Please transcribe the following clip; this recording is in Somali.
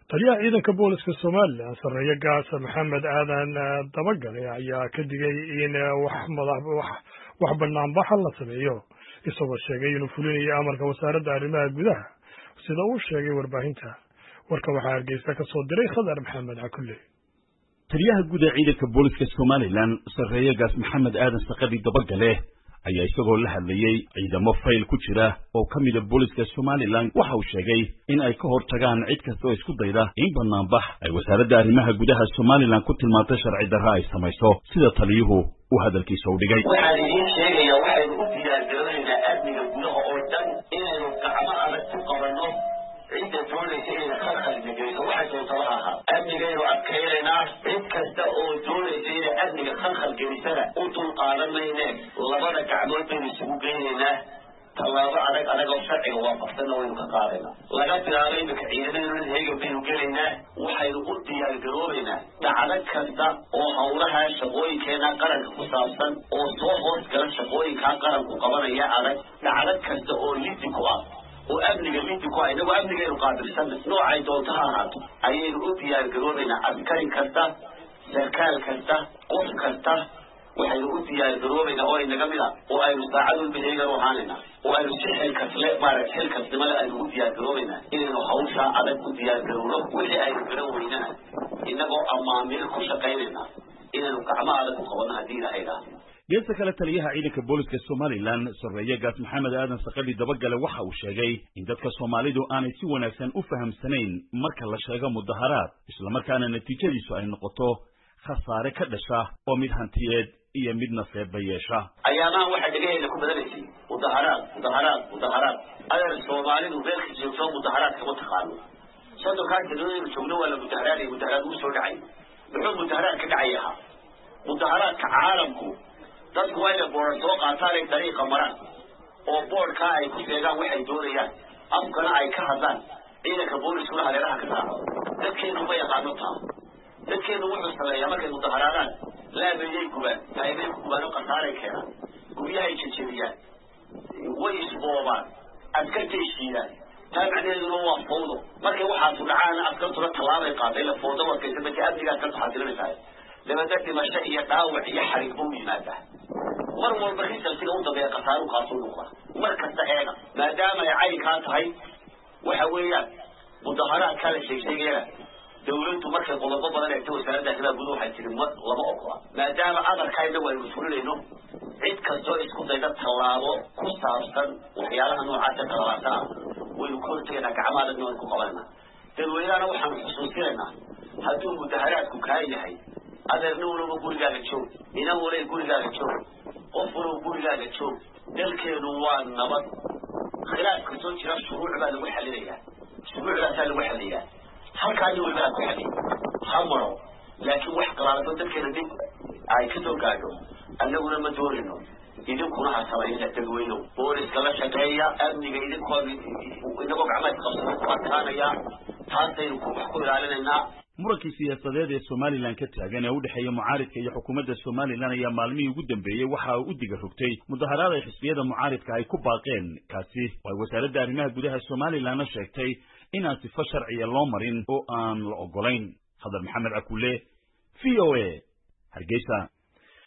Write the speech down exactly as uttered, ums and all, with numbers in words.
taliyaha ciidanka booliska Soomaaliland sarreeya gaasa Maxamed Aadan Dabagale ayaa ka digay in wax madax wax wax banaanbax la sameeyo isagoo sheegay inuu fulinayo amarka wasaaradda arrimaha gudaha sida uu sheegay warbaahinta warka waxa Hargeysa ka soo diray Khadar Maxamed Cakulle taliyaha guud ee ciidanka booliska Soomaaliland sarreeya gaas Maxamed Aadan Dabagale ayaa isagoo la hadlayay ciidamo fayl ku jira oo kamid ah booliska Soomaaliland waxa uu sheegay in ay ka hortagaan cid kasta oo isku dayda in banaanbax ay wasaaradda arrimaha gudaha Soomaaliland ku tilmaantay sharci darro ay samayso sida taliyuhu uu hadalkiisa u dhigay waxaan idin sheegayaa waxaynu u diyaargaroonaynaa amniga gudaha oo dhan inaynu gacmo adag ku qabanno cidda doonaysa inay khalkhal geliso waxa doonta laha amnigaynu adkaynaynaa cid kasta oo doonaysa inay amniga khalkhal gelisana u dulqaadan mayne labada gacmood baynu isugu geynaynaa tallaabo adag adag oo sharciga waafaqsanna waynu ka qaadaynaa laga bilaabo imika ciidamaduna heegan baynu gelaynaa waxaynu u diyaargaroobaynaa dhacdo kasta oo howlaha shaqooyinkeena qaranka ku saabsan oo soo hoos gala shaqooyinkaa qaranku qabanaya adag dhacdo kasta oo lidi ku ah oo amniga lidi ku ah inagu amnigaynu qaabilsanna noocay doonto ha ahaato ayaynu u diyaargaroobaynaa askari kasta sarkaal kasta qof kasta waxaynu u diyaargaroobaynaa oo inaga mid ah oo aynu saacad walba heegan u ahaanaynaa oo aynu si xilkasle maaragta xilkasnimada aynu u diyaargaroobaynaa inaynu hawshaa adag u diyaargarowno wixii aynu garan weynana inagoo amaamiir ku shaqaynaynaa inaynu gacmo adag u qabanno haddii ilaahay idhaahdo geesta kale taliyaha ciidanka booliska Soomaaliland sarreeya gaas Maxamed Aadan Dabagale waxa uu sheegay in dadka Soomaalidu aanay si wanaagsan u fahamsanayn marka la sheego mudaharaad isla markaana natiijadiisu ay noqoto khasaare ka dhasha oo mid hantiyeed iyo mid nafeed yeesha ayaamaha waxa dhigayna ku badanaysay mudaharaad mudaharaad mudaharaad adeer Soomaalidu beelka joogto mudaharaad kama taqaano soo ka jilooyin joogno wala mudaharaad iyo mudaharaad u soo dhacay wuxuu mudaharaad ka dhacayaa mudaharaadka caalamku dadku way boor soo qaataan dariiqa maran oo boorka ay ku sheegaan waxay doonayaan afkana ay ka hadlaan ciidanka booliska hareeraha ka saaro dadkeenu ma yaqaano taa dadkeenu wuxuu sameeyaa markay mudaharaadaan laabayay gubaan taybay gubaan oo qasaaray keenaan guryahay jajabiyaan way isboobaan askartay shiidaan taa macnaheeduna waa fowdo markay waxaas dhacaan askartuna tallaabay qaaday la fowdo warkaysa markay amniga ka taxadirinaysaa labada dhimasho iyo dhaawac iyo xarig buu yimaadaa mar walba risalkiga u dambeeya qasaaru kaasoo noqda mar kasta eega maadaama ay caynkaa tahay waxa weeyaan mudaharaadkaa la sheegsheegayana dawladdu markay qodobo badan eegtay wasaaradda arrimaha gudaha waxay tiri lama ogola maadaama amarkayna waynu fulinayno cid kastoo isku dayda tallaabo ku saabsan waxyaalaha noocaasa kalabaasa ah waynu ka hortegaynaa gacmo adagna waynu ku qabanayna dadweynahana waxaanu xusuusinaynaa hadduu mudaharaadku kaa yahay adeerna walaba gurigaaga joog ina walay gurigaaga joog qof walaba gurigaaga joog dalkeenu waa nabad khilaaf kastoo jira shuruuc baa lagu xalinayaa shuruucdaasaa lagu xaliyaa halkaani walbaa ku xaliya ha maro laakiin wax qalaalado dalkeena dib ay ka soo gaadho annaguna ma doonayno idinkuna ha samaynina dadweynow booliska la shaqeeya amniga idinkoo inagoo gacmaha isqabsada ku adkaanaya taasaynu ku wax ku ilaalinaynaa muranka siyaasadeed ee Soomaaliland ka taagan ee u dhaxeeya mucaaridka iyo xukuumadda Soomaaliland ayaa maalmihii ugu dambeeyay waxa uu u diga rogtay mudaharaad ay xisbiyada mucaaridka ay ku baaqeen kaasi oo wasaaradda arrimaha gudaha Soomaaliland sheegtay in aan sifo sharci loo marin oo aan la ogolayn Khadar Maxamed Cakulle V O A Hargeysa.